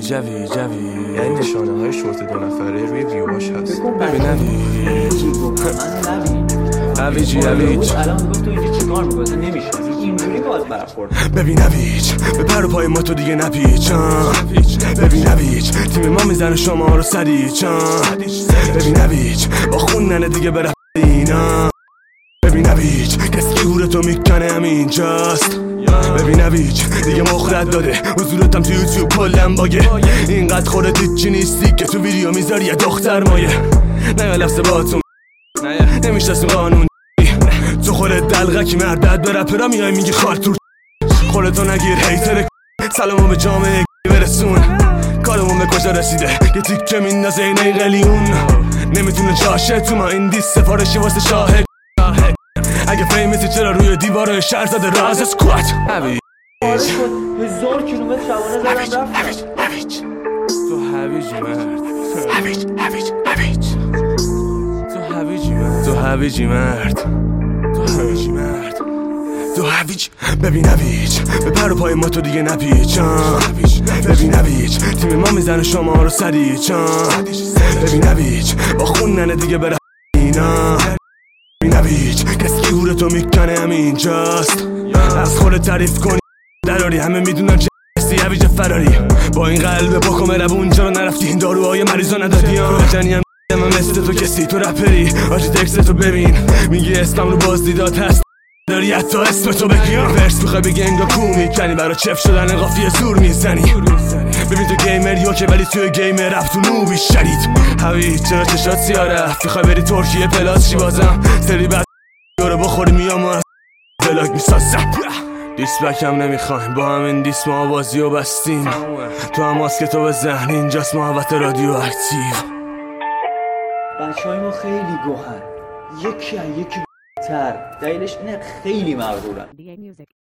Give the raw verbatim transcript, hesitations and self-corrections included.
جوی جوی یعنی نشانه های شورت دو نفره روی ویواش هست. ببین نویج نویجی نویج الان گفت تو اینجا چیکار می‌کنی؟ نمیشه اینجوری باز برخورد. ببین نویج به پر و پای ما تو دیگه نپیچ. ببین نویج تیم ما میزنه شما رو سریع. ببین نویج با خوندن دیگه بره اینا. ببین نویج کسی که هورتو میکنه همینجاست. ببین نویج دیگه مخرد داده حضورتم تو یوتیوب کلن باگه. اینقدر خودت هیچی نیستی که تو ویدیو میذاری یه دختر مایه. نه لفظ باتون نمیشناسیم قانون. تو خودت دلغکی مردت به رپرا میای میگی خارتور. خودتو نگیر هیتر سلامو به جامعه برسون. کارمون به کجا رسیده یه تیکه میندازه این ای قلیون. نمیتونه جاشه تو ما این دیست سفارشی واسه شاهد. اگه فیمیسی چرا روی دیوار شهر زده راز اسکوات. هویج هزار کیلومتر شبانه زدم رفتم. هویج تو هویجی مرد. هویج هویج هویج تو هویجی مرد. تو هویجی مرد. تو هویجی مرد. تو هویج ببین هویج به پر و پای ما تو دیگه نپیچ. ببین هویج تیم ما میزنه شما رو سریع. ببین هویج با خوندن دیگه بره اینا. ببین هویج کسی که هورتو میکنه همینجاست. از خودت تعریف کنی دراری همه میدونن چه هستی. هویج فراری با این قلب با کمرب اونجا رو نرفتی. این داروهای مریضا ندادی. بجنی هم من مثل تو کسی تو رپری آجی تکست تو ببین میگی اسمم رو بازدیدات هست. داری حتی اسم تو بگی ورس میخوای بگی انگا کو میکنی. برای چف شدن قافیه زور میزنی. ببین تو گیمر یا که ولی توی گیمر رفت تو نوبی شدید. هویج چرا چشات سیاه رفت میخوای بری ترکیه پلاس چی بازم سری بعد رو بخوری میام از بلاک میسازم. دیسبک هم نمیخوایم با همین دیس ما بازی و بستیم. تو هم ماسکتو بزن اینجاست محبت رادیو اکتیو. بچه های ما خیلی گوهن یکی از یکی تر. دلیلش اینه خیلی مغرورن.